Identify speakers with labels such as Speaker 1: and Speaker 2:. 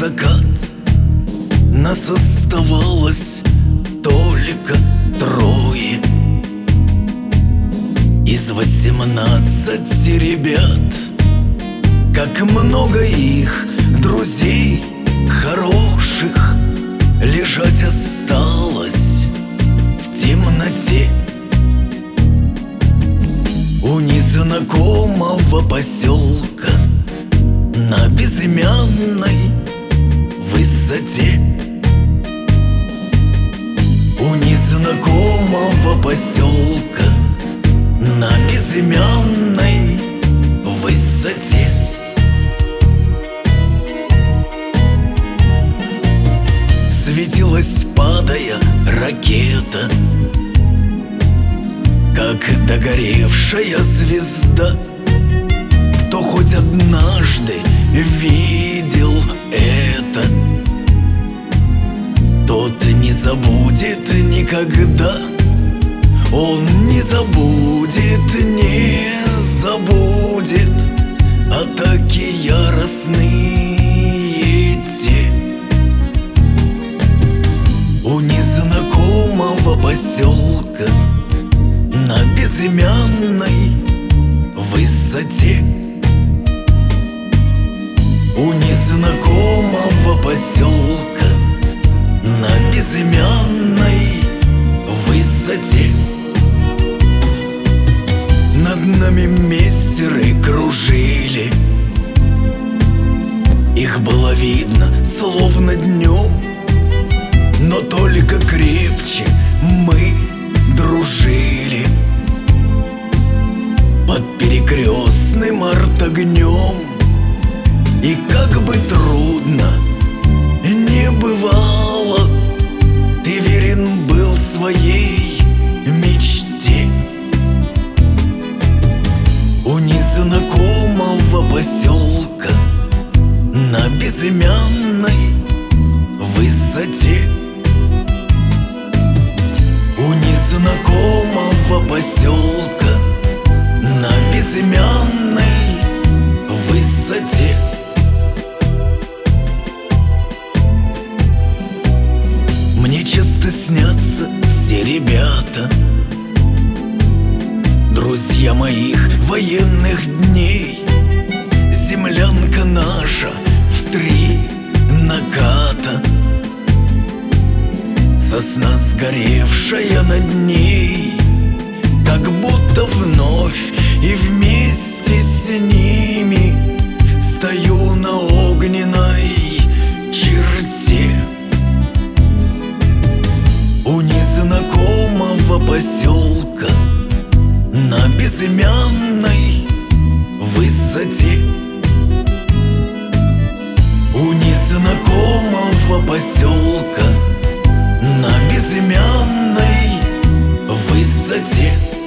Speaker 1: закат. Нас оставалось только трое из 18 ребят. Как много их друзей хороших лежать осталось в темноте у незнакомого поселка на безымянной высоте. У незнакомого поселка на безымянной высоте. Светилась, падая, ракета, как догоревшая звезда. Кто хоть однажды видел это, тот не забудет никогда. Он не забудет, не забудет атаки яростные те. У незнакомого поселка на безымянной высоте. У незнакомого поселка на безымянной высоте. Над нами мессеры кружили, их было видно словно днем, но только крепче мы дружили под перекрестным артогнем. И как бы трудно не бывало, ты верен был своей мечте. У незнакомого поселка на безымянной высоте. У незнакомого поселка на безымянной высоте. Мне часто снятся все ребята, друзья моих военных дней. Землянка наша в 3 наката, сосна сгоревшая над ней, как будто вновь и вместе с ними стою на огненной черте. У незнакомого поселка на безымянной высоте. У незнакомого поселка на безымянной высоте.